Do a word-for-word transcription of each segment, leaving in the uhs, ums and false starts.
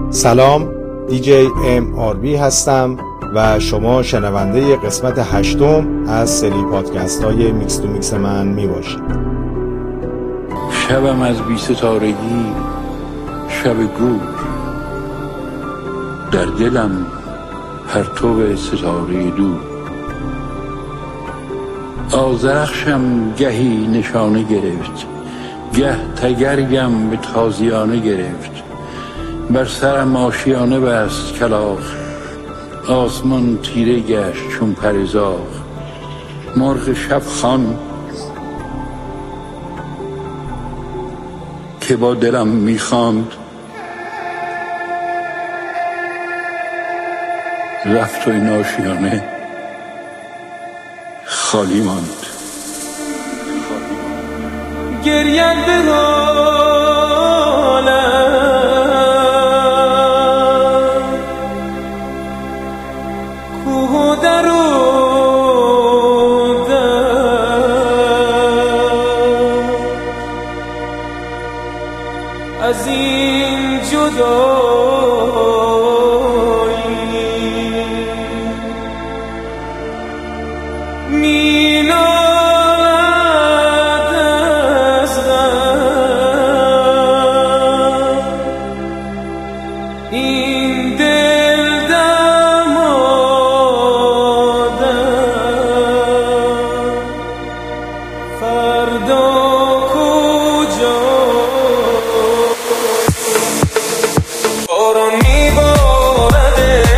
سلام، دیجی ام آر بی هستم و شما شنونده قسمت هشتم از سری پادکست های میکس تو میکس من می باشید. شبم از بی ستارگی شب گور، در دلم پرتو ستاره دور. آذرخشم گهی نشانه گرفت، گه تگرگم به تازیانه گرفت. بر سرم آشیانه بست کلاغ، آسمان تیره گشت چون پرزاغ. مرغ شب خوان که با دلم میخواند، رفت و این آشیانه خالی ماند. گریم به حالم، کوه و در و در، از این جدایی مینا این دل دمادم، فردا کجا؟ باران میبارد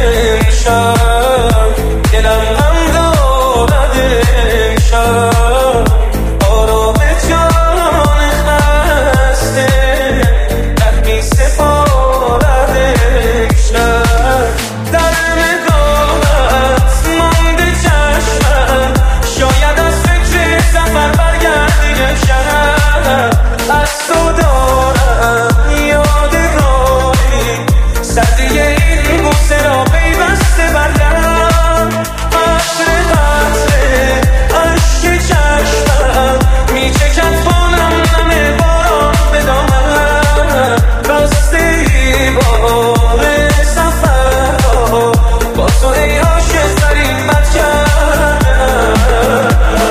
امشب، دلم غم دارد امشب. آرام جان خسته در می سپارد امشب. در نگاهت مانده چشمم، شاید از فکر سفر برگردی امشب. از تو دارم یاد راهی، سردی این بوسه را پیوسته بر لب. قطره قطره اشک چشمم میچکد خونم نم باران به دامن. بسته ای بار سفرها با تو ای عاشق ترین بد کردم.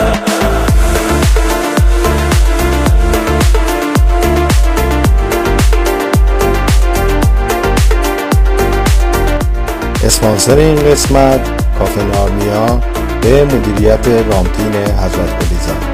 اسپانسر این قسمت کافه نارمیا به مدیریت رامتین حضرت گلیزان.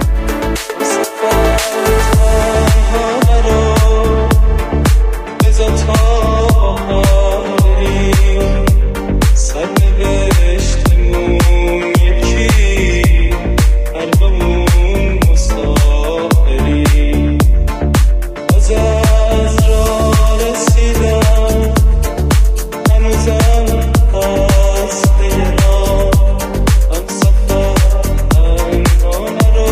I'm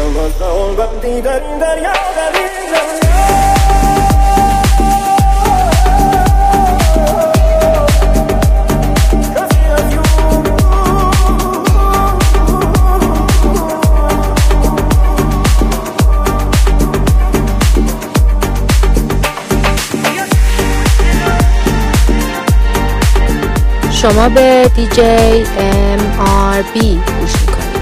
بندی در این دریا در این دریا شما به دی جی ام آر بی گوش میکنید.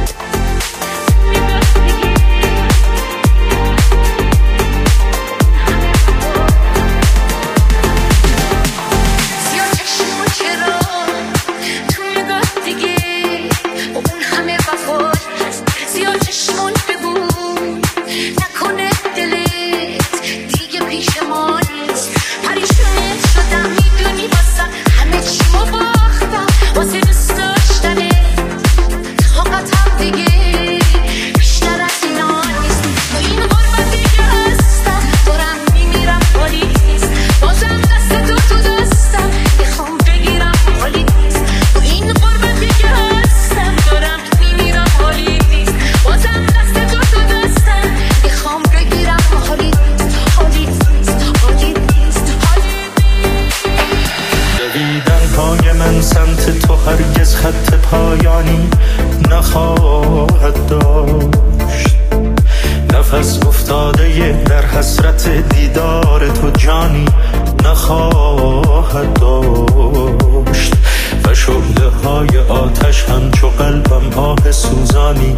سمت تو هرگز خط پایانی نخواهد داشت. نفس افتاده در حسرت دیدار تو جانی نخواهد داشت. و شعله های آتش همچو قلبم آه سوزانی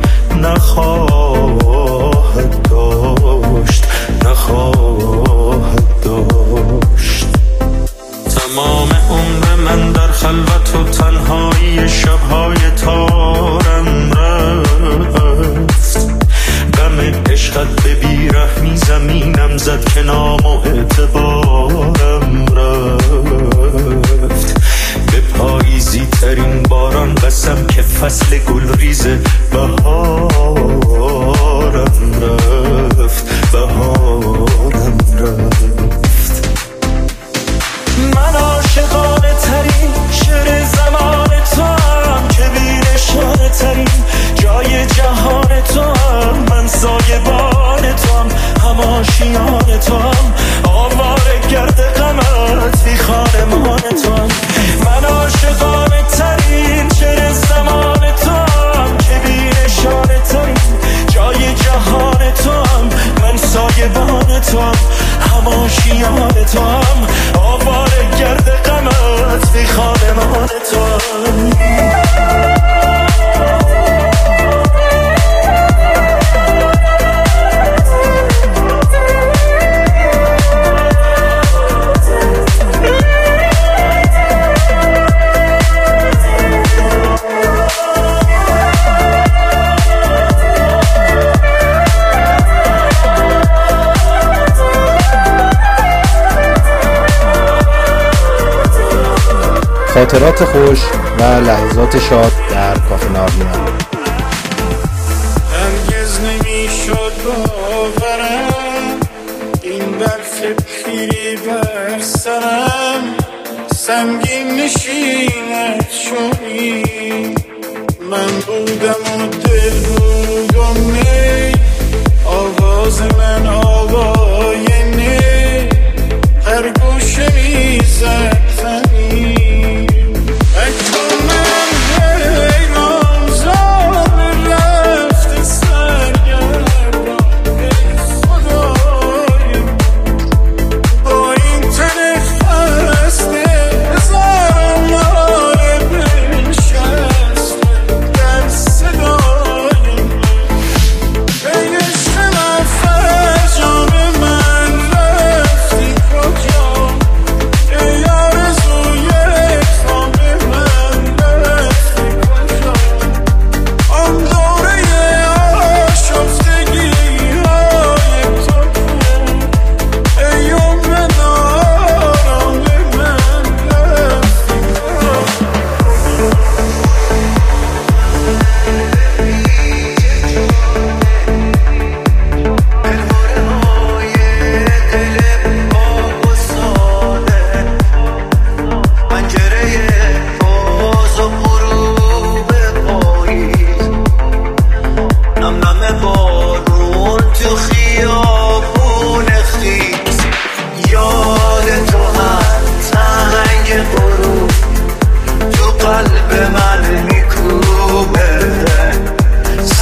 نخواهد داشت نخواهد داشت. تمام عمر من در خلوت و تنهایی شبهای تارم رفت. غم عشقت به بیرحمی زمینم زد که نام و اعتبارم رفت. به پاییزی ترین باران قسم که فصل گلریز بهارم رفت بهارم رفت. من عاشقانه ترین شعر زمان تو هم که بی‌نشانه ترین جای جهان تو هم. من سایبان تو هم هم آشیان تو هم آواره گرد غمت بی خانمان تو هم. من عاشقانه ترین شعر زمان تو هم که بی‌نشانه ترین جای جهان تو هم. من سایبان تو هم هم آشیان تو هم آواره گرد غمت بی خانمان تو هم. خاطرات خوش و لحظات شاد در کافه نارنیا. هرگز نمیشد باورم این برف پیری بر سرم سنگین نشینت شدی. من بودم و دل بودم نی آواز من آوای نی هر گوشه میزد تنی.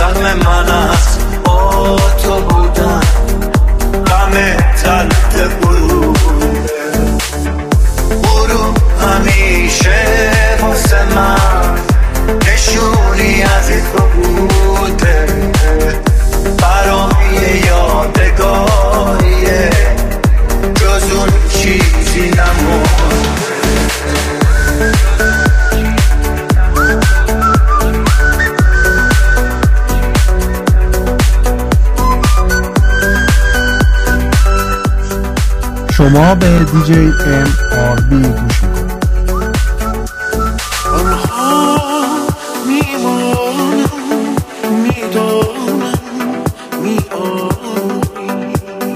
شرم من است با تو بودن غم تلت بروده غروب همیشه واسه من نشونی از تو بوده برام یه یادگاریه جز اون چیزی نمونده شما به دیجی ام آر بی گوش میکنید. آنها میمانم میدانم میآیی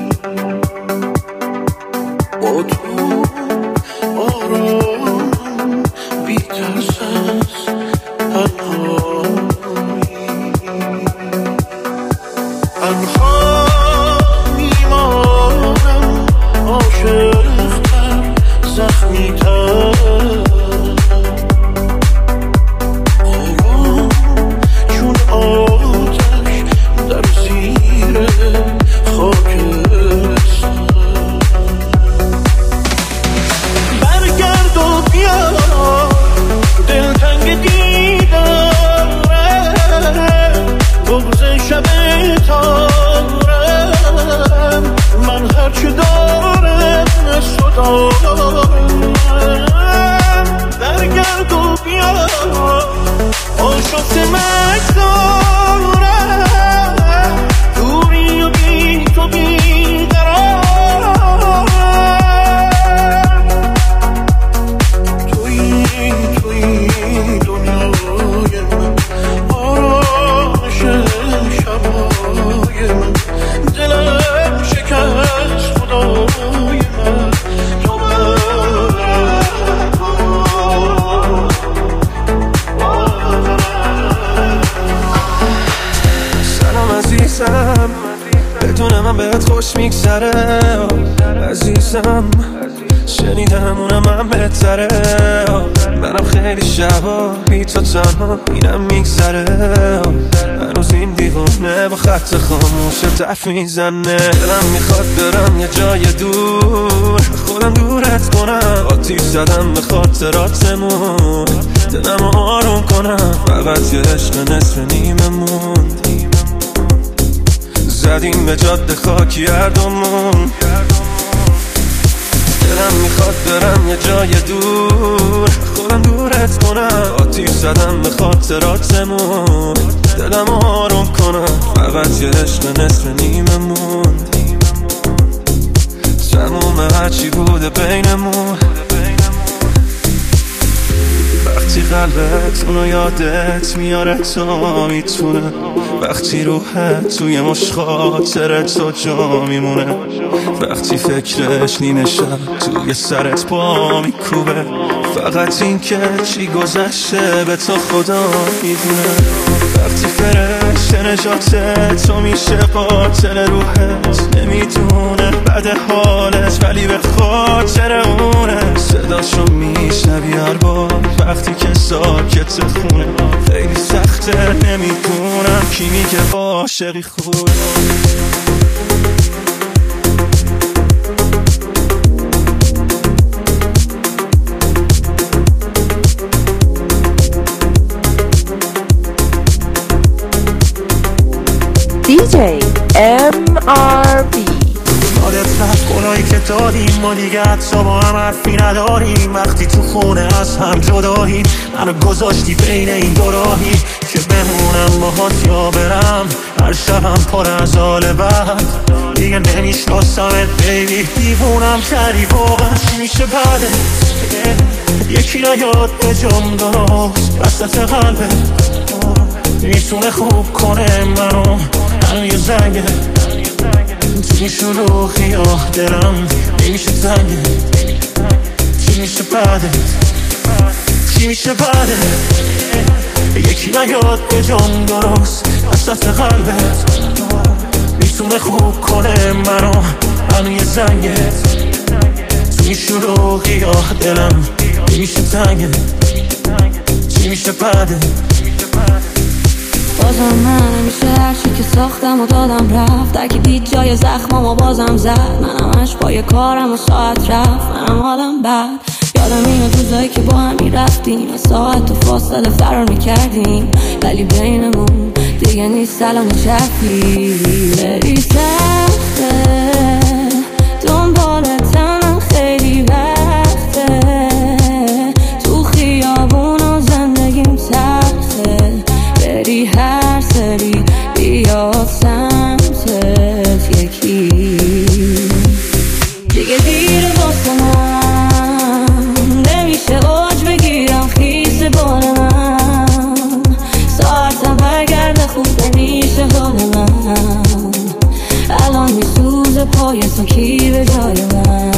با تو آرام بی ترس از تنهایی آنها میمانم عاشق‌تر زخمی‌تر آرام چون آتش در زیر خاکستر برگرد و بیا دلتنگ دیدم بغض شب تارم من هرچه دارم صدام برگرد و بیا آشفت مگذارم دوری و بی تو بی قرارم توی توی دنیای من آرامش شبای من دلم شکست خدای من تو سلام عزیزم بدون من بهت خوش میگذره عزیزم شنیدم اونم من بهتره منم خیلی شبا بی تو تنها اینم میگذره هنوز این دیوانه با خط خاموش دف میزنه دلم میخواد برم یه جای دور خودم دورت کنم آتیش زدم به خاطراتمون دلم آروم کنم فقط یه عشق نصف نیمه موند زدیم به جاده خاکی هردومون دلم میخواد برم یه جای دور خودم دورت کنم آتیش زدم به خاطراتمون دلم آروم کنم فقط یه عشق نصف نیمه موند تموم هرچی بوده بینمون وقتی قلبت اونو یادت میاره تا میتونه وقتی روحت توی مش خاطر تو جا میمونه وقتی فکرش نیمه شب توی سرت پا میکوبه فقط این که چی گذشته به تو خدا میدونه وقتی فرشته نجاتت تو میشه قاتل روحت نمیدونه بعد حالت ولی به خاطر اونه صداشو میشنوی هر بار وقتی که ساکت خونه خیلی سخته نمیدونم کی میگه عاشقی خوب دیجی ام آر بی یادت رفت گناهی که دادیم ما دیگه حتی با هم حرفی نداریم وقتی تو خونه از هم جداییم منو گذاشتی بین این دو راهی که بمونم باهات یا برم هر شبم پر از حال بد دیگه نمیشناسمت بیبی دیوونم کردی واقعا چی میشه بعدت یکی نیاد به جام درست وسط قلبت میتونه خوب کنه منو الان یه زنگه چی شلوغی آه دلم نمیشه زنگه چی میشه بعدت چی میشه بعدت یکی نیاد به جام درست وسط قلبت میتونه خوب کنه منو الان یه زنگه چی شلوغی آه دلم نمیشه زنگه چی میشه بعدت بازم من میشه هرچی که ساختم و دادم رفت، در که دید جای زخمم و بازم زد. من همش پای کارم و ساعت رفت، منم حالم بد. یادم این روزایی که با هم میرفتیم از ساعت و فاصله فرار میکردیم، ولی بینمون دیگه نیست الان چرفی. بری سخته دنبالتم خیلی وقته، تو خیابون و زندگیم تلخه. بری هر سری بیاد سمتت یکی، دیگه دیر واسه من نمیشه اوج بگیرم خیس بال من. ساعتم برگرده خوب نمیشه حال من، الان میسوزه پای تو کی به جای من.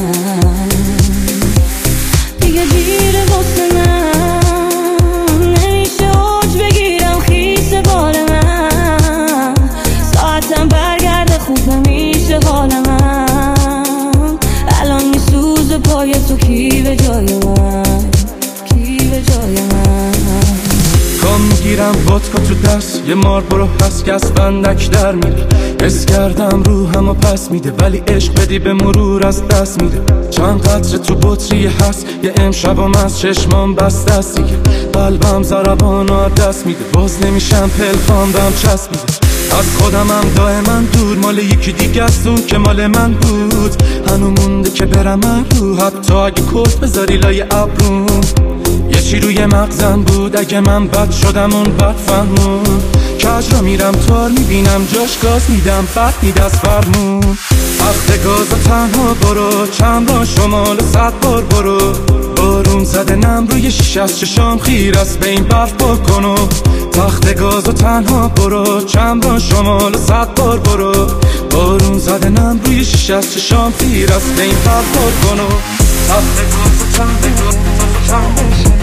دیگه دیر واسه من نمیشه اوج بگیرم خیس بال من. ساعتم برگرده خوب نمیشه حال من، الان میسوزه پای تو کی به جای من، کی به جای من. کام میگیرم ودکا تو دست، یه مار برو هست که از بندک در میره. حس کردم روحمو پس میده، ولی عشق بدی به مرور از دست میده. چند قطره تو بطری هست، یه امشبم از چشمام بست دست دیگه. قلبم ضربانو از دست میده، باز نمیشم پلکام بهم چسب میده. از خودمم دائما دور، مال یکی دیگه است اون که مال من بود. هنو مونده که برم من رو، حتی اگه کت بذاری لای ابرون. یه چی روی مغزم بود، اگه من بد شدم اون بد فهمون. کج را میرم تار میبینم جاش گاز میدم بد مید از فرمون. وقت گاز و تنها برو، چند بار شمال صد بار برو. بارون زده نم روی شیشه از چشام خیر است به این برف بکنو. تخت گاز و تنها برو، چند بار شمال صد بار برو. بارون زده نم روی شیشه از چشام خیر است به این برف بکنو. تخت گاز و تنها برو،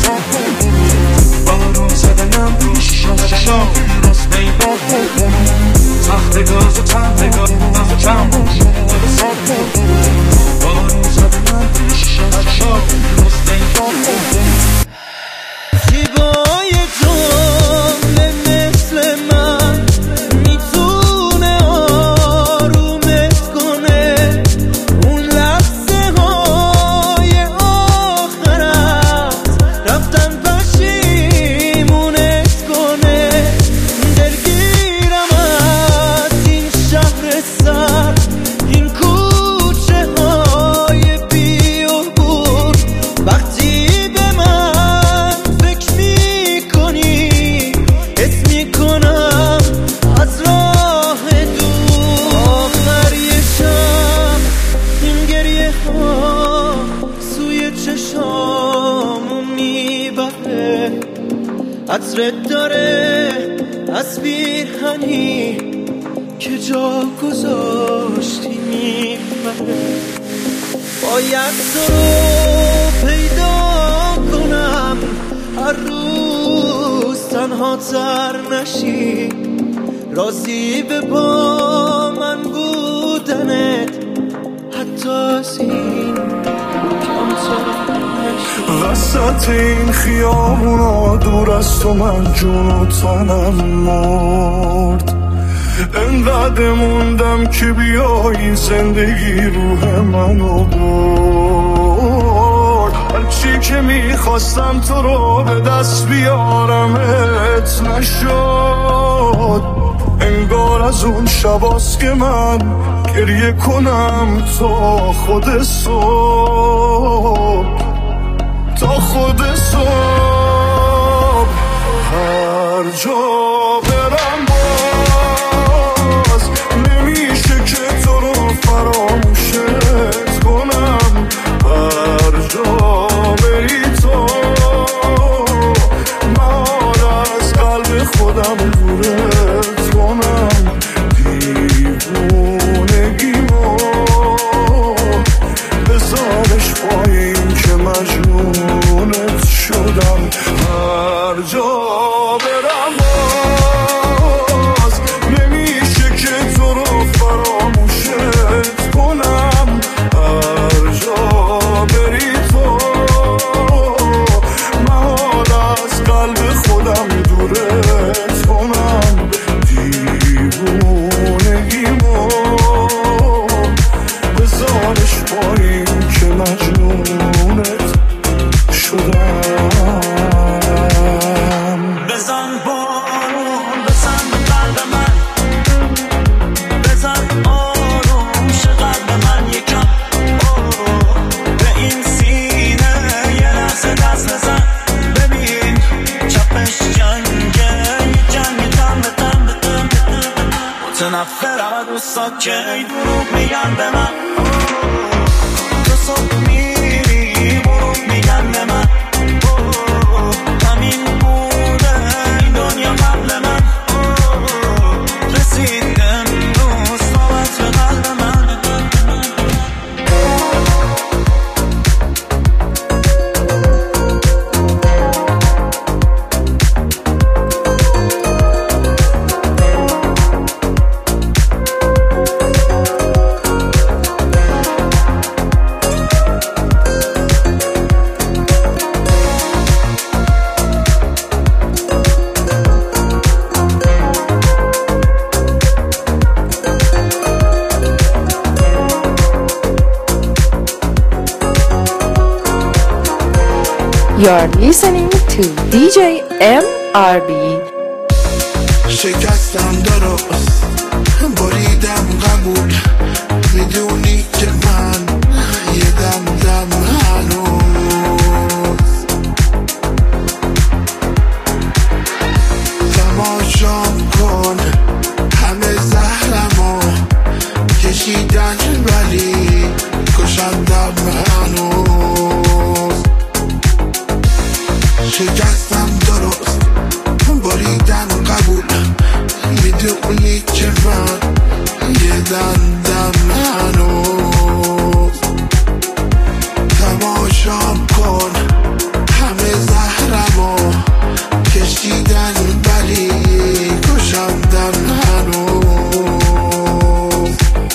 بارون زده نم روی شیشه از چشام خیر است به این برف بکنو. تخت گاز و تنها برو، چند بار شمال صد بار برو. بارون زده نم روی شیشه از چشام خیر است به این برف بکنو. زیبای جمله مثل من میتونه آرومت کنه، اون لحظه های آخرت رفتن پشیمونت کنه. دلگیرم از این شهر سر، این کوچه های بی عبور. وقتی به من فکر میکنی حس میکنم از راه دور. آخر یه شب این گریه ها سوی چشامو میبره. عطرت داره از پیرهنی که جا گذاشتی میبره. باید تو رو پیدا کنم، هر روز تنها تر نشی. راضی به با من بودنت حتی از این کمتر نشی. وسط این خیابونا دور از تو من جون و تنم مرد. انقدر موندم که بیایی زندگی روح منو برد. هرچی که میخواستم تو رو به دست بیارمت نشد. انگار از اون شباست که من گریه کنم تا خود صبح، تا خود صبح. هر جا برم باز نمیشه که تو رو فراموشت کنم. هر جا بری تو من از قلب خودم دورت کنم. دیوونگیمو بذارش پایین که مجنونت شدم. هر جا برم متنفرن و ساکه دروغ میگن به من تو صبح میری برو میگن به من همین بوده این دنیا قبل من رسید امروز صحبت به قلب من You're listening to دی جی ام آر بی. شکستم درست بریدم قبول میدونی که من یه دم دم هنوز تماشام کن همه زهرمو کشیدن ولی کشندم هنوز شکستم درست بریدم قبول میدونی که من یه دندم هنوز تماشام کن همه زهرمو کشیدن ولی کشندم هنوز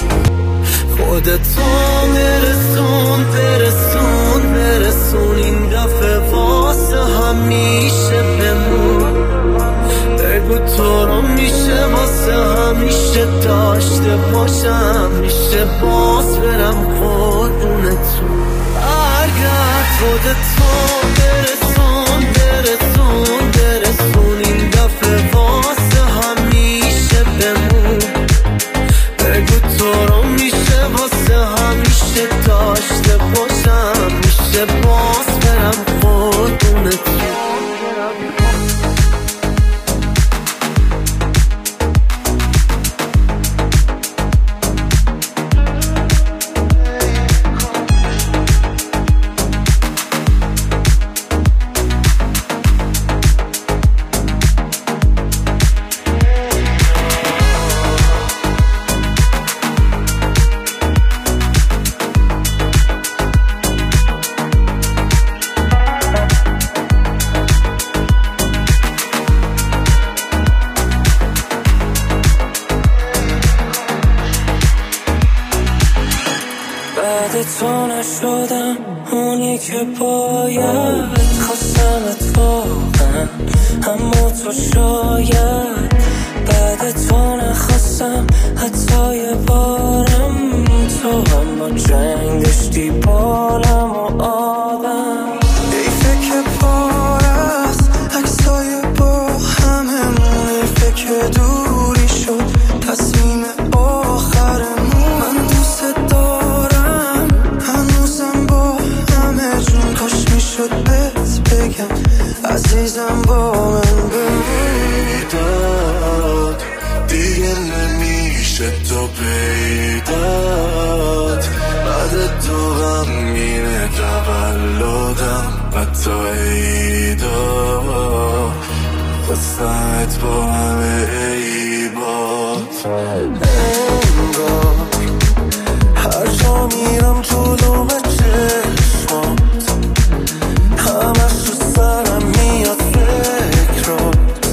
خودتو برسون برسون برسون این دفعه واسه همیشه بمون بگو تو رو میشه واسه همیشه داشته باشم میشه باز برم قربونتون برگرد خودتو برسون برسون برسون این دفعه واسه همیشه بمون بگو تو رو میشه واسه همیشه داشته باشم میشه باز برم قربونتون تو نشدم اونی که باید خواستم اتفاقا اما تو شاید بعد تو نخواستم حتی یه بارم تو هم با جنگ داشتی بالم و آدم ایفه که پار است عکسای با هممون ایفه که دوری شد تصمیم آخرمون من دوست دارم هنوزم با همه جون کاش میشد بهت بگم عزیزم با من بمیداد دیگه نمیشه تو پیداد بعد تو غمگینه تولدم حتی عیدا خواستمت با همه عیبات انگار هر جا میرم جلوم چشمات همش تو سرم میاد فکرات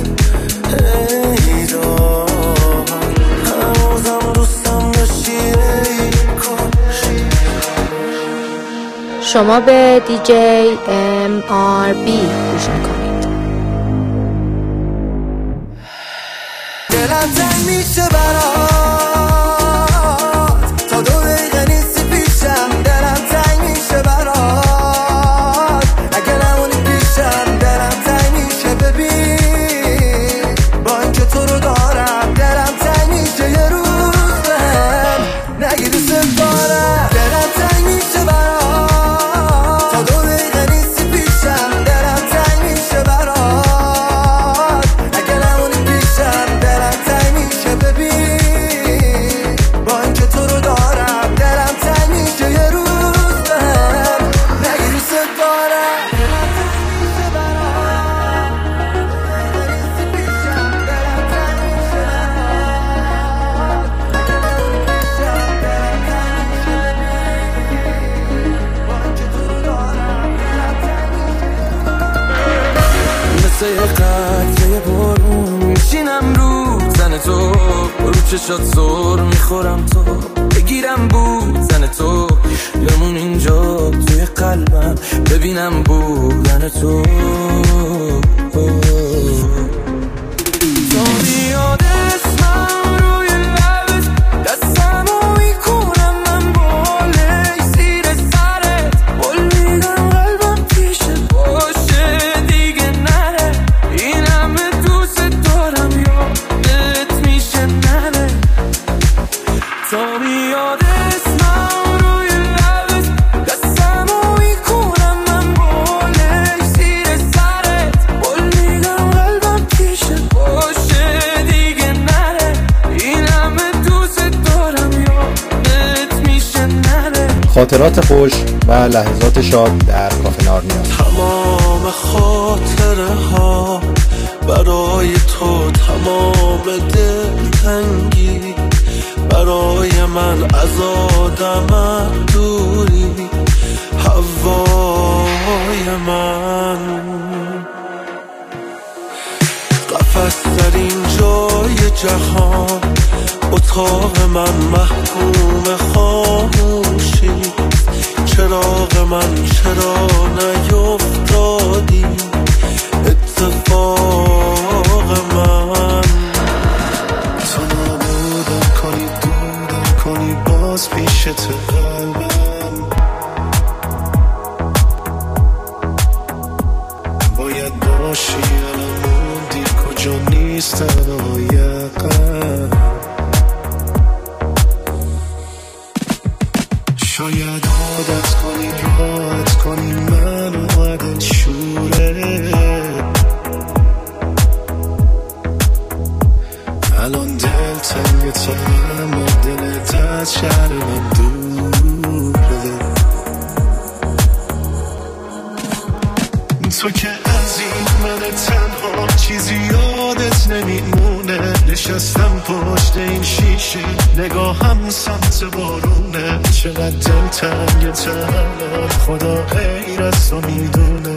ایدار هنوزم دوستم داشتی ای کاش. شما به دی جی ام آر بی گوش میکنید. دلم تنگ میشه برات تا دو دقیقه نیستی پیشم دلم تنگ میشه برات اگه نمونی پیشم دلم تنگ میشه ببین با اینکه تو رو دارم دلم تنگ میشه یه روز بهم نگی دوست دارم دلم تنگ میشه برات تا دو دقیقه نیستی پیشم دلم تنگ میشه برات اگه نمونی پیشم دلم تنگ میشه ببین چشات زور میخورم تو بگیرم بودن تو بمون اینجا توی قلبم ببینم بودن تو تو میاد اسمم روی لبت دستمو میکنم من بالای زیر سرت بول میدم قلبم پیشت باشه دیگه نره این همه دوست دارم یادت میشه نره تو میاد اسمم روی لبت دستمو میکنم من بالای زیر سرت بول میدم قلبم پیشت باشه دیگه نره این همه دوست دارم یادت میشه نره. خاطرات خوش و لحظات شاد در کافه نارنیا. تمام خاطره ها برای تو، تمام دلتنگی برای من، از آدم دوری هوای من. قفس در این جای جهان اتاق من محکوم خاموشی، چراغ من چرا نیفتادی اتفاق من. تو نابودم کنی دودم کنی باز پیش تو قلبم، باید باشی الان موندی کجا نیست تنهای قلب. شاید عادت کنی عادت کنی من عادت شوره، الان دل تنگ تو اما دلت از شهر من دوره. تو که از این من تنها چیزی یادت نمیمونه، نشستم پشت این شیشه نگاهم سمت بارونه، چقدر دل تنگ تنها خدا غیر از تو میدونه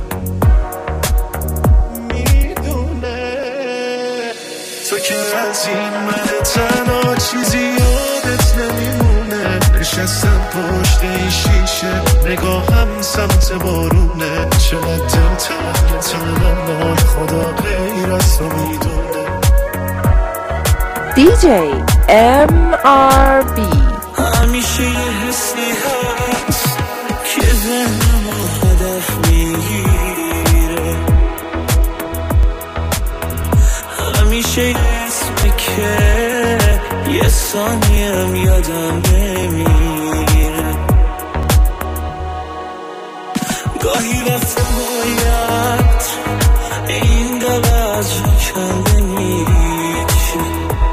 میدونه. تو که از این من تنها چیزی یادت نمیمونه، نشستم پشت این شیشه نگاهم سمت بارونه، چقدر دل تنگ تنها خدا غیر از تو میدونه. دی جی ام آر بی. همیشه یه حسی هست که ذهنمو هدف میگیره، همیشه یه اسمه که یه ثانیم یادم نمیره. گاهی وقت باید این دل از رو کنده میشه،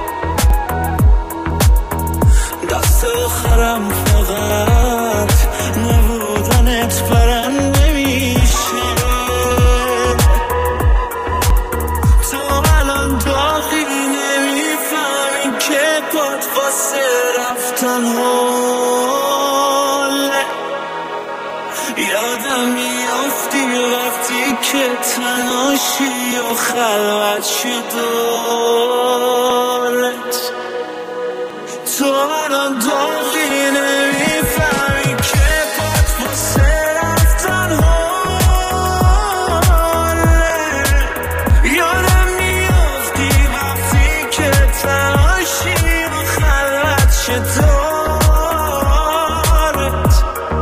دست آخرم فقط نبودنت برنده میشه. تو الان داغی نمیفهمی که پات واسه رفتن حاله، یادم میافتی وقتی که تنهاشی و خلوت شدارت. تو الان داغی نمیفهمی که پات واسه رفتن حاله، یادم میافتی وقتی که تنهاشی و خلوت شدارت.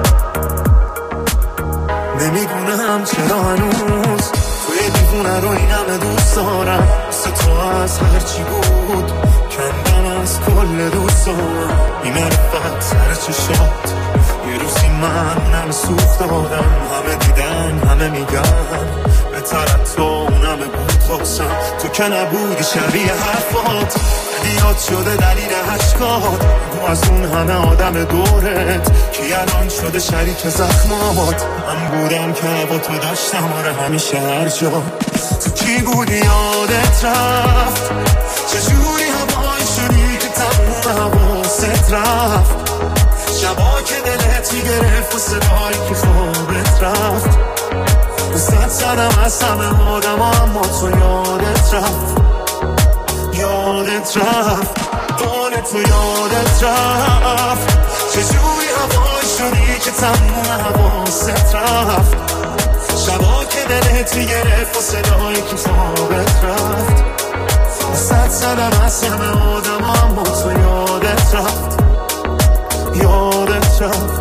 نمیدونم چرا هنوز توی دیوونه رو این همه دوست دارم، مثل تو از هرچی بود کندم از کل دوستان. این عرفت سر چشات یه روزی من همه سوخت دادم، همه دیدن همه میگن بهتر تو اونمه بود واسم، تو که نبودی شبیه حرفات دیاد شده دلیل عشقات. تو از اون همه آدم دورت کی الان شده شریک زخمات، من بودم که با تو داشتم آره همیشه هر جا. تو کی بودی یادت رفت، چجوری هوایی شدی که تموم حواست رفت، شبا که دلت میگرفت و صدایی که خوابت رفت. دوستت زدم از همه آدم ها اما تو یادت رفت یادت رفت. نگهبان تو یادت رفت، چجوری هوای شدی که تموم حواست رفت، شبا که دلت گرفت و صدای کتابت رفت، صد زدم از همه آدم اما تو یادت رفت، یادت رفت.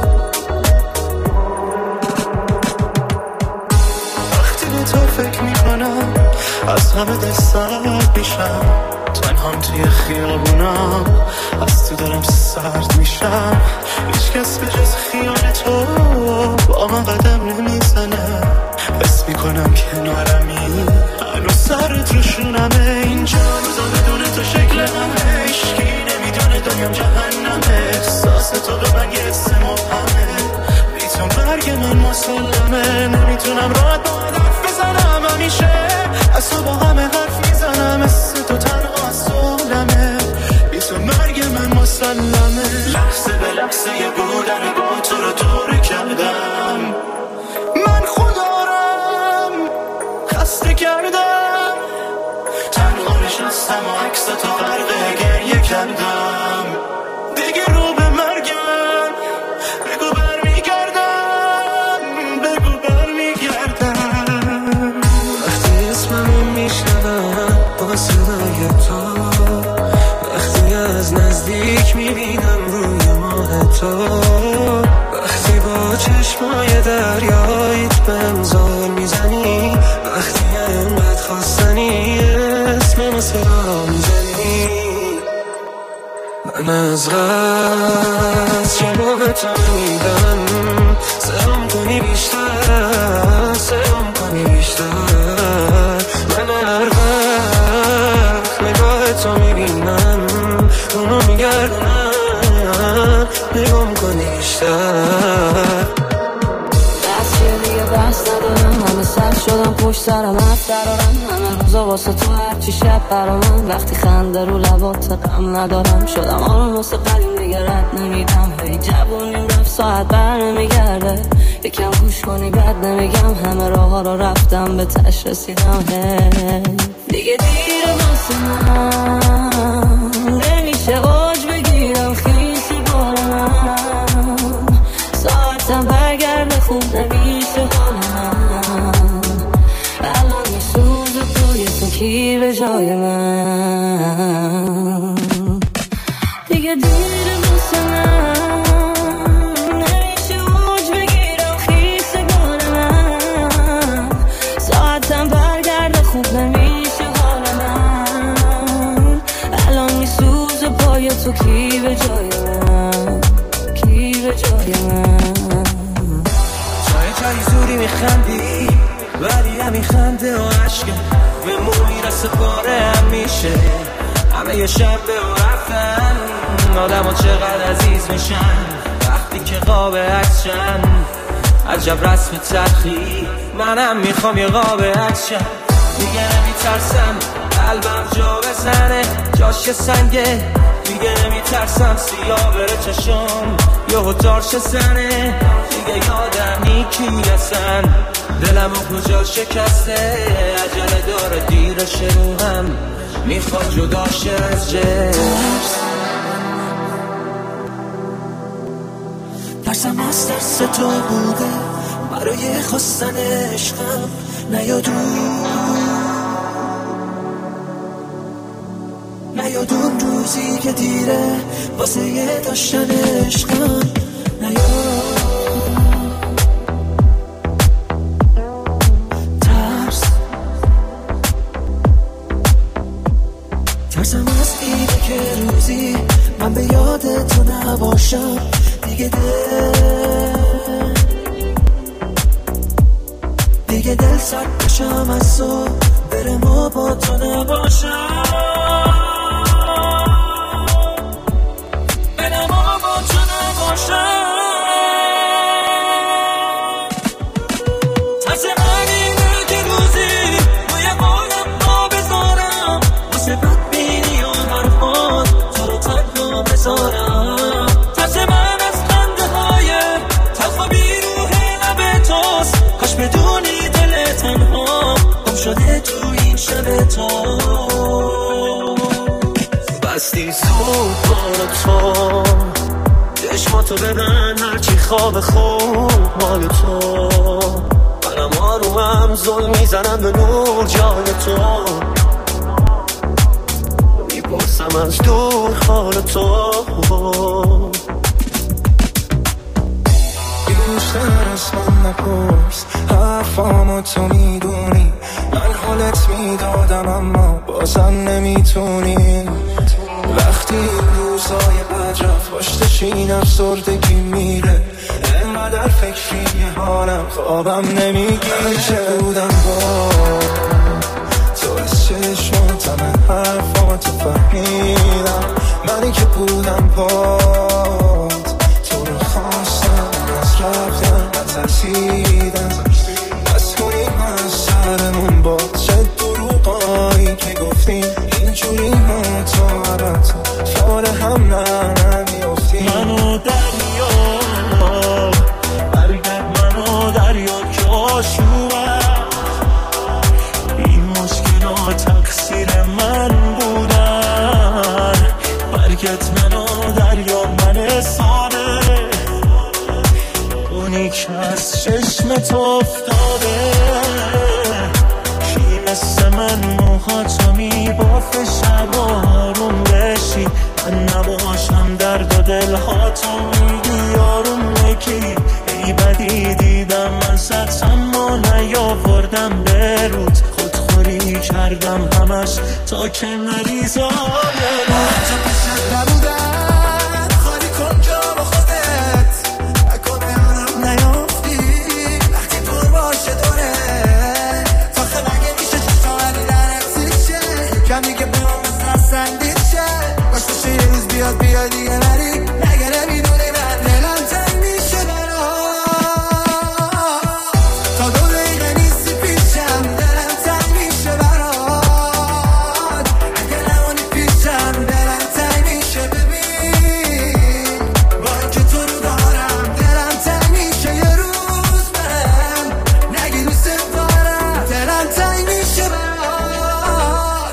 وقتی به تو فکر میکنم از همه دل سرد میشم، تنهام توی خیابونم از تو دارم سرد میشم، هیچ کس به جز خیال تو با من قدم نمیزنه، حس میکنم کنارمی هنوز سرت روشونمه، اینجا روزا بدون تو شکل همه، هیچکی نمیدونه دنیام جهنمه، احساس تو به من یه حس مبهمه، بی تو مرگ من مسلمه، نمیتونم راحت با حرف بزنم، همیشه از تو با همه حرف میزنم، مثل تو تنها سولمه، بی تو مرگ من مسلمه، لحظه به لحظه یه بودن با تو رو دور کردم، من خودارم خسته کردم، تنها نشستم و عکس تو غرق گریه کردم، دیگه رو به مرگم بگو برمیگردم، بگو برمیگردم. وقتی اسممو میشنوم با صدای تو، وقتی از نزدیک میبینم روی ماه تو، وقتی با چشمای دریاییت بهم زل میزنی، وقتی انقدر خواستنی اسممو صدا میزنی، من از غز شما به تو میدم، سلام کنی بیشتر، سلام کنی بیشتر، من هر وقت نگاه تو میبینم اونو میگردونم، نگام کنی بیشتر، دست که دیگه بس ندارم، همه سر شدم پشت سرم حرف درارم، همه روزا واسه تو هرچی شب برامم، وقتی خنده رو لبات غم ندارم، شدم آرام واسه قدیم دیگه رد نمیدم، هی جوونیم رفت ساعت بر نمیگرده، یکم گوش کنی بد نمیگم، همه راه ها رو رفتم به تش رسیدم، هی دیگه دیره واسه من، نمیشه اوج بگیرم خیسی بار من، ساعتم برگرده خوب نمیشه حال من، الان میسوزه توی تو کی به جای من، دیگه دیره واسه من، نمیشه اوج بگیرم خیسی بار من، ساعتم برگرده خوب نمیشه حال من، الان میسوزه پای تو کی به جای من، کی به جای من. جای جایی زوری میخندی ولی همین خنده و عشقه به مو میرسه پاره هم میشه، همه یه شب به او رفتن، آدم ها چقدر عزیز میشن وقتی که قاب عکسشن، عجب رسم تلخی، منم میخوام یه قاب عکسشن، دیگه نمیترسم قلبم جا بزنه جاش سنگه، دیگه نمیترسم سیاه بره چشم یهو تارش زنه، دیگه یادم نیکی اصلا دلمو کجا شکسته، عجله داره دیرش رو هم میخواد جدا شه از جرس، ترسم از ترس تو بوده برای خواستن عشقم، نیاد نیاد اون روزی که دیره واسه یه داشتن عشقم، نیاد ترس، ترسم از اینه که روزی من به یاد تو نباشم، دیگه دل دیگه دل سرد بشم از تو، برم و با تو نباشم، برم و با تو نباشم، ترس من اینه که روزی روی قولم با بذارم، واسه بدبینی و حرفات تو رو تنها بذارم، ترس من از خنده های تلخ و بیروح لب توست، کاش بدونی دل تنها گم شده تو این شب تو، بس رفتی زود بار تو چشماتو ببن هرچی خواب خوب مال تو منم آرومم زل میزنم به نور جای تو میپرسم از دور حال تو بیشتر از من نپرس حرفامو تو میدونی من حالت میدادم اما بازم نمیتونی وقتی این روزای بد رفت پشتشین افسردگی میره انقدر فکری حالم خوابم نمیگیره چه بودم با تو از چشمات من حرفاتو فهمیدم منی که بودم پات تو رو خواستم از رفتم نترسیدم بس کنیم از سرمون با چه دروغایی که گفتیم اینجوری ما تو عبد فال هم نه نمیافتیم منو دریا برگرد منو دریا جاشوه این مشکلات تقصیر من بودن برگرد منو دریا من ساده اونی که از چشمت افتاده کی مثل من موهاتو میبافه شب آروم بشی من نباشم درد و دلهاتو میگی آروم بگی ای بدی دیدم من ست اما نیاوردم برود خودخوری کردم همش تا که مریضا من تو پیشت نبودم خالی کن جا با خودت نکنه آنم نیافتی وقتی پر باشه دوره تا خلقه میشه چشم ولی نرسیشه کم دیگه به ما مثل سندیشه باش بشه یه روز بیاد بیاد دیگه نری نگه نمیدونی من دلم تنگ میشه برات تا دو دقیقه نیستی پیشم دلم تنگ میشه برات اگه نمانی پیشم دلم تنگ میشه ببین با اینکه تو رو دارم دلم تنگ میشه یه روز من نگی دوست دارم دلم تنگ میشه برات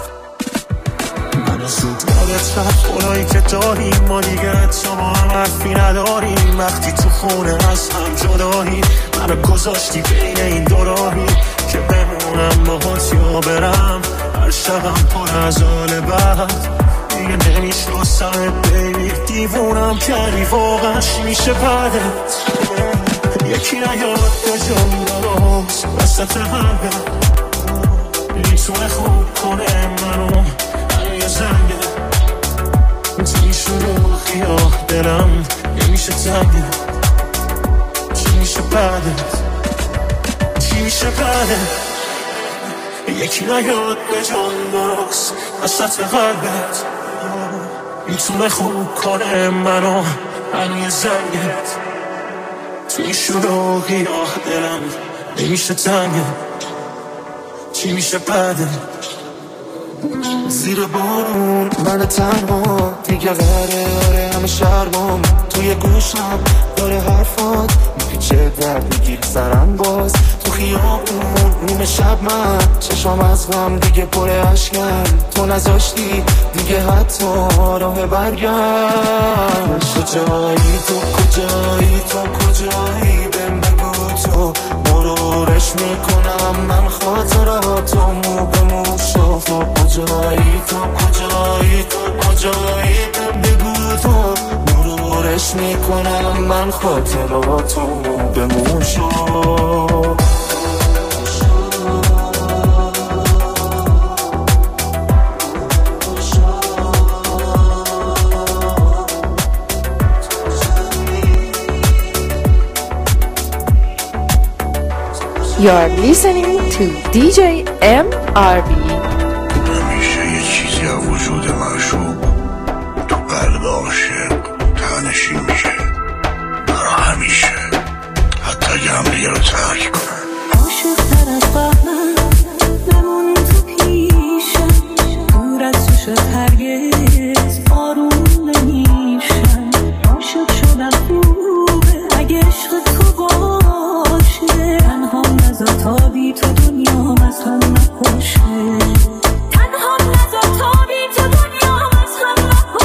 منو زود یادت رفت اونایی که داریم ما دیگه شما هم حرفی نداریم وقتی تو خونه از هم جداییم منو گذاشتی بین این دو راهی که بمونم باهات یا برم هر شبم پر از حال بد دیگه نمیشناسمت بیبی دیوونم کردی واقعا چی میشه بعدت یکی نیاد به جون درست وسط قلبم میتونه خوب کنه منو منو یه زنگه توی شروعی آه دلم نمیشه تنگه چی میشه بعدت چی میشه بعدت یکی نیاد به جان درست وسط قلبت میتونه خوب کنه منو منو یه زنگت توی شروعی آه دلم نمیشه تنگه چی میشه بعدت زیر بارون من تنها دیگه غره آره همه شرمام توی گوشم داره حرفات میپیچه درد میگیر سرم باز تو خیابون نیمه شب من چشام از غم دیگه پر عشقم تو نذاشتی دیگه حتی راه برگشت کجایی تو کجایی تو کجایی بهم بگو تو مرورش میکنم من خاطراتو مو به مو شو تو کجایی تو کجایی تو کجایی بهم بگو تو مرورش میکنم من خاطراتو مو به مو شو You are listening to دی جی ام آر بی. همیشه یه چیزی از وجود معشوق تو قلب عاشق تنشین میشه برا همیشه حتی اگه هم دیگه رو ترک کنن عاشق تر از قهرم بمون تو پیشم دور از تو شد هرگز آروم نمیشم عاشق شدن خوبه اگه عشق تو باشه تنها نزا تا بی تو دنیا از هم نپاشه تنها نزا تا بی تو دنیا از هم نپاشه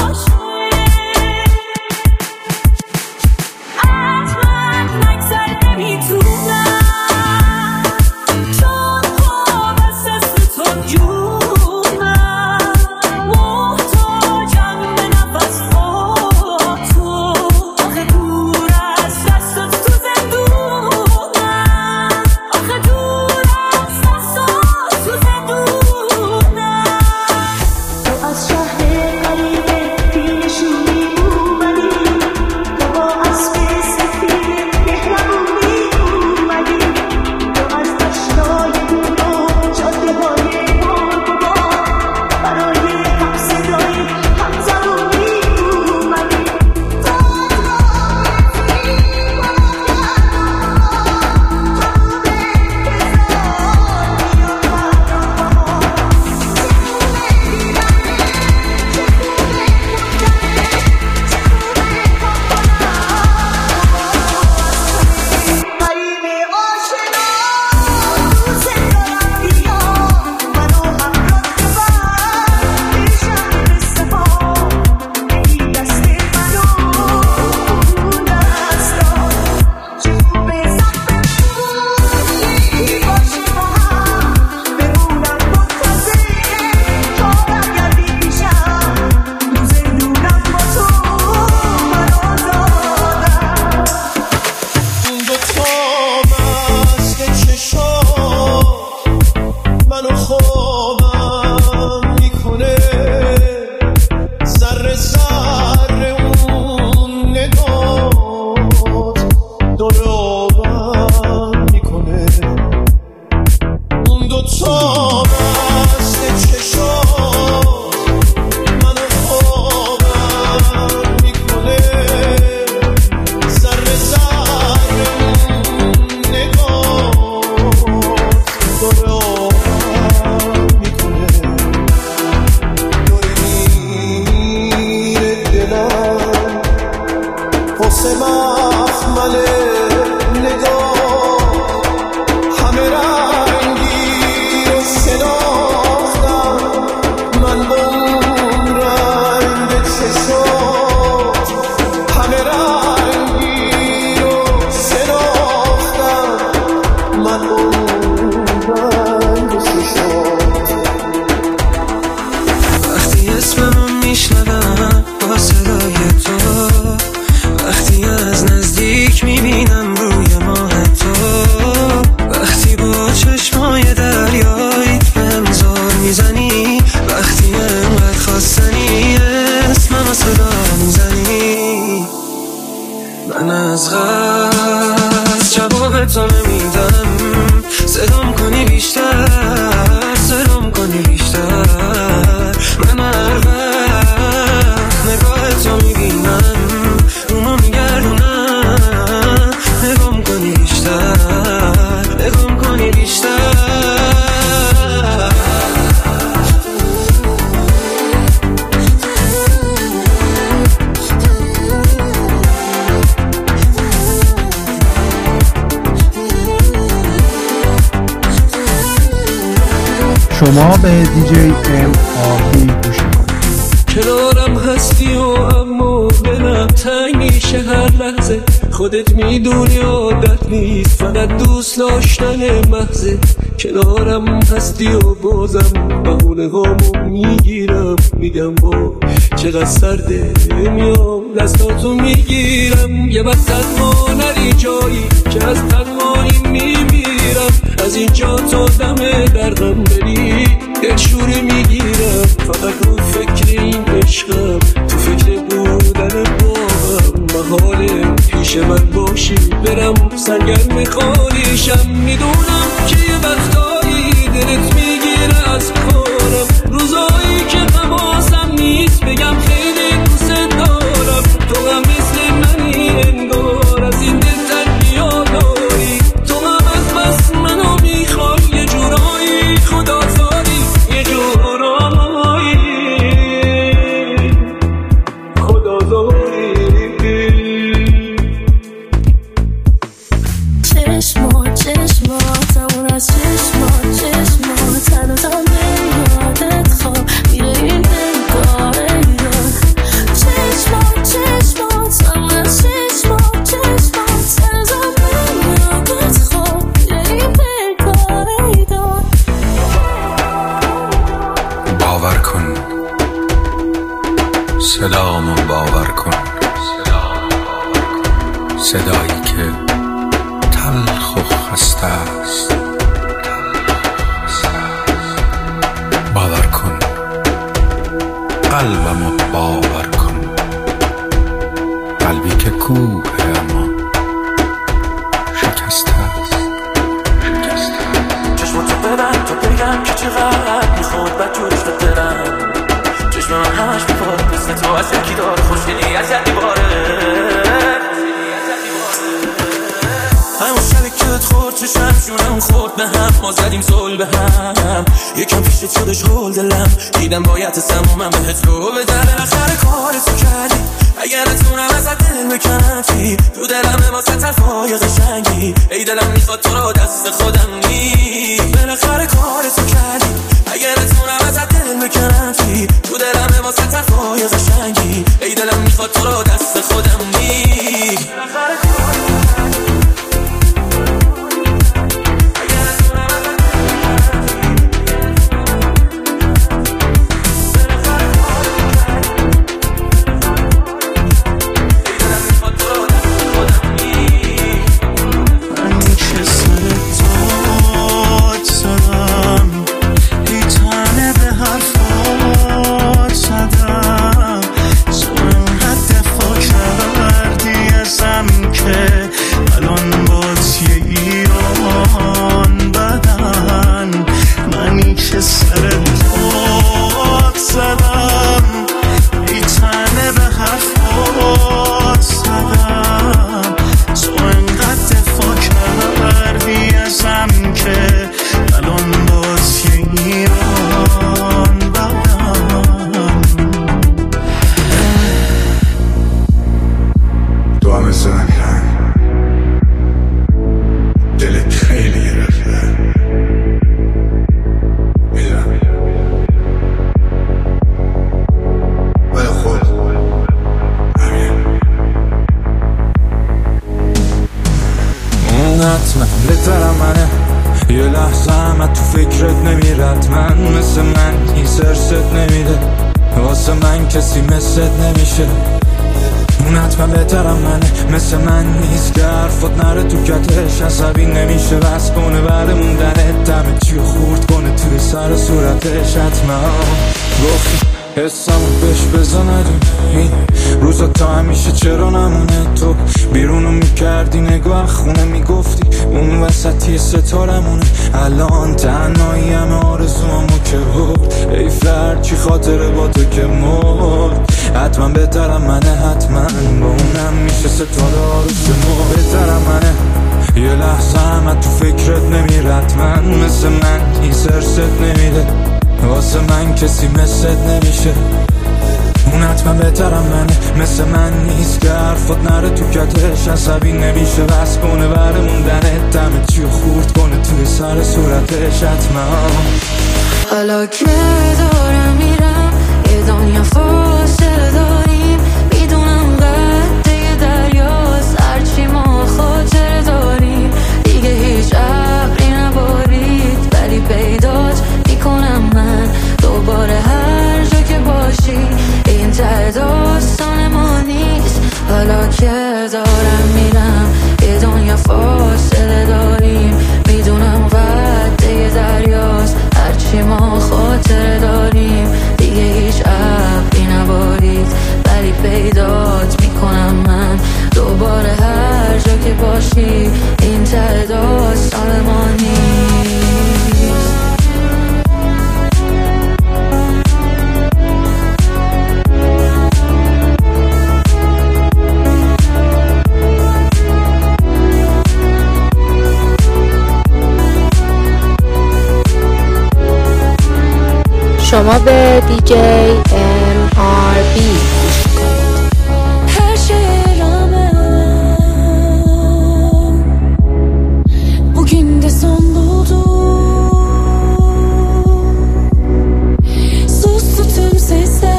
دلم پس مخمل نگاه همه رنگی رو شناختم من با اون رنگ چشات همه رنگی رو شناختم من با اون رنگ چشات وقتی اسممو میشنوم با صدای تو وقتی از نزدیک میبینم روی ماه تو وقتی با چشمای دریاییت بهم زار میزنی وقتی انقدر خواستنی اسممو صدا میزنی من از غز جواب تو نمیدم صدام کنی بیشتر صدام کنی بیشتر من هر وقت نگاه تو میبینم اونو میگردونم نگام کنی بیشتر نگام کنی بیشتر شما به دیجی ام آر بی گوش میکنید. کنارم هستی و اما دلم تنگ میشه هر لحظه خودت میدونی عادت نیست فقط دوست داشتن محضه کنارم هستی و بازم بهونه هامو میگیرم میگم با چقدر سرده میام دستاتو میگیرم یه وقت تنها نری جایی که از تنهایی میمیرم از اینجا تا دم درغم بری دلشوره میگیرم فقط رو فکر این عشقم تو فکر بودن باهم محاله پیش من باشی برم سرگرم خالیشم میدونم که یه وقتایی دلت میگیره از کارم روزایی که حواسم نیست بگم خیلی دوست دارم تو هم مثل منی انگار از این دل تنگیا داری تو هم از بس منو میخوای یه جورایی خدا زاری یه جورایی خدا زاری چشمات چشمات همون از چشمات چشمات هنوزم به یادت خواب میره این انگار ایران چشمات چشمات همون از چشمات چشمات هنوزم به یادت خواب میره این انگار ایران باور کن صدامو باور کن صدایی که تلخ و خسته است باور کن قلبمو باور کن قلبی که کوه اما شکسته است چشماتو ببند تو بگم که چقدر میخواد بد جورش برم چشم من همش میخواد مثل تو از یکی داره خوشگلی از یکی باره همون شبی که خورد چشم جونم خورد به هم ما زدیم زل به هم یکم پیشت شدش هول دلم دیدم باید سمومم بهت رو بدم بالاخره کارتو کردی اگر اتونم ازت دل بکنم چی تو دلم واسه طرفای قشنگی ای دلم میخواد تو رو دست خودم نی بالاخره کارتو کردی اگر اتونم ازت دل بکنم چی تو دلم واسه طرفای قشنگی ای دلم میخواد تو رو دست خودم نی بالاخره حرفات زدم تو انقدر دفاع کردم لحظه هم تو فکرت نمیرد من مثل من این سرست نمیده واسه من کسی مثلت نمیشه اون حتما بهترم منه مثل من نیست که حرفات نره تو کتش عصبی نمیشه بس کنه بعد موندنه دمه چیو خورد کنه توی سر صورتش حتما گفتی حسمو بهش بزندیم این روزا تا همیشه چرا نمونه تو بیرونو میکردی نگاه خونه میگفتی اون وسطی ستارمونه الان تنهایی همه آرزوامو که بود ای فرد چی خاطره با تو که مرد حتما بهترم منه حتما با اونم میشه ستاره آروسمو بهترم منه یه لحظه هم تو فکرت نمیرد من مثل من این سرست نمیده واسه من کسی مثلت نمیشه اون حتما بهترم منه مثل من نیست که حرفات نره تو کتش عصبی نمیشه بس کنه بر موندنه دمه چیو خورد کنه توی سر صورتش حتما حالا که دارم میرم یه دنیا فاصله داریم میدونم قده دریاست هرچی ما خاطره داریم دیگه هیچ ابری نبارید ولی پیدات میکنم من دوباره هر جا که باشی این ته داستان ما نیست حالا که دارم میرم یه دنیا فاصله داریم میدونم قده دریاست هرچی ما خاطره داریم دیگه هیچ ابری نبارید ولی پیدات میکنم من دوباره هر جا که باشی این ته داستان ما نیست شما به دیجی ام آر بی Bugün de son buldu Sustu tüm sesler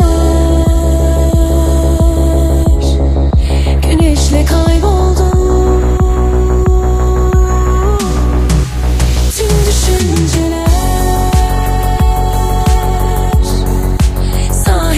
Güneşle kayboldu Tüm düşünceler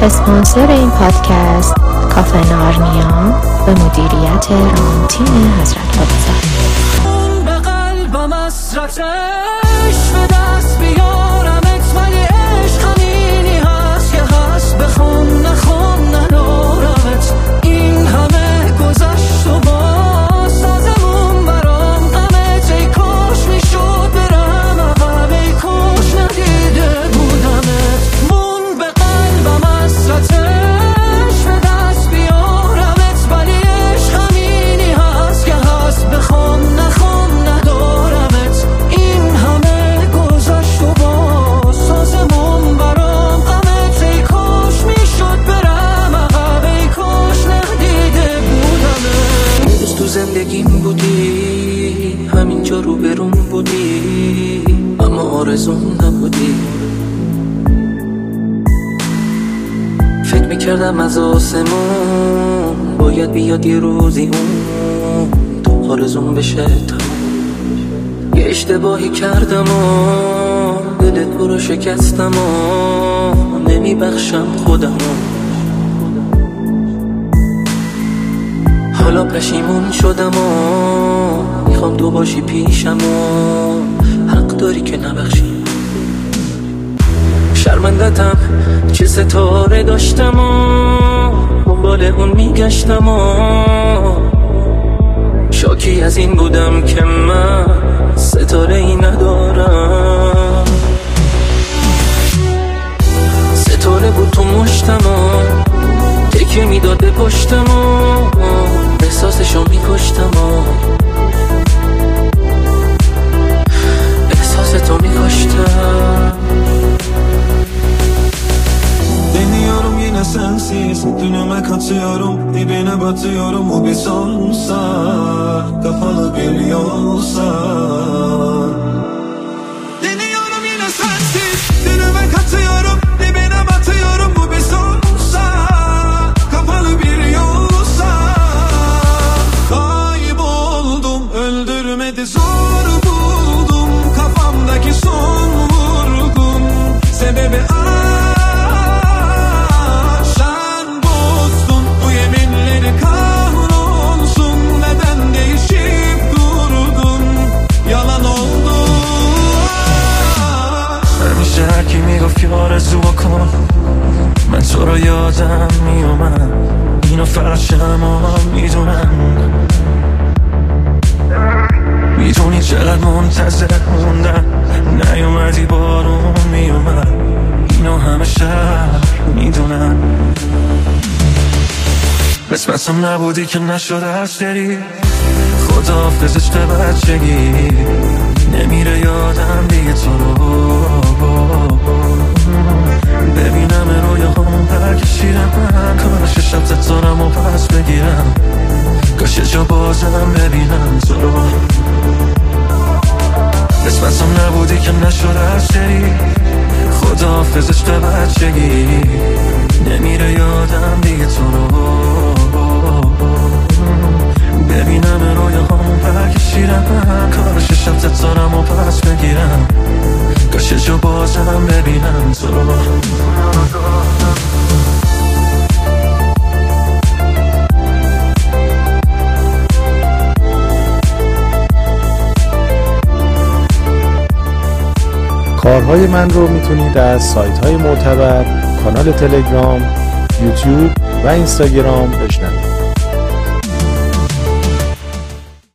اسپانسر این پادکست کافه نارنیا به مدیریت رامتین حضرت بابزاده. خون به قلبم حسرتش به دست بیارمت، ولی عشق همینی هست که هست، بخون نخون ندارمت. این همه گذشت و باز سازمون برام غمت، ای کاش میشد برم عقب، ای کاش ندیده بودمت. مون به قلبم حسرتش به دست بیارمت، ولی عشق همینی هست که هست، بخون نخون ندارمت. این همه گذشت و باز سازمون برام غمت، ای کاش میشد برم عقب، ای کاش ندیده بودمت. یه روز تو زندگیم بودی، همینجا رو برون بودی، اما آرزوم نبودی. فکر میکردم از آسمون باید بیاد یه روزی اون تو آرزوم بشه تموم. یه اشتباهی کردم و دل تو رو شکستم و نمیبخشم خودم. حالا پشیمون شدم و میخوام تو باشی پیشم و حق داری که نبخشی. شرمندتم چه ستاره داشتم و دنبال اون میگشتم و شاکی از این بودم که من ستاره ای ندارم. ستاره بود تو مشتم و تکیه میداد به پشتم و احساسشو میکشتم و احساس تو میکشتم. Deniyorum yine sensiz, dünüme katıyorum, dibine batıyorum. Bu bir sonsa, kapalı bir yolsa. Deniyorum yine sensiz, dünüme katıyorum, dibine batıyorum. Bu bir sonsa, kapalı bir yolsa. Kayboldum, öldürmedi zor buldum, kafamdaki son vurgun. Sebebi هر کی میگفت که آرزو بکن، من تو رو یادم میومد. اینو فراشم و میدونم، میدونی چقدر منتظر موندم، نیومدی بارون میومد. اینو همه شهر میدونم، قسمتم نبودی که نشد از دری. خداحافظ عشق بچگی، نمیره یادم دیگه تو رو. ببینم روی هم برکشیدم، کارش شب تتارم و پس بگیرم. کاش جا بازم ببینم تو رو. قسمتم نبودی که نشد از دری. خداحافظ عشق بچگی، نمیره یادم دیگه تو رو. ببینم روی هم برکشیدم، کارش شب تتارم و پس بگیرم. کاش جا بازم ببینم تو رو. کارهای من رو میتونید از سایت های معتبر، کانال تلگرام، یوتیوب و اینستاگرام بشنوید.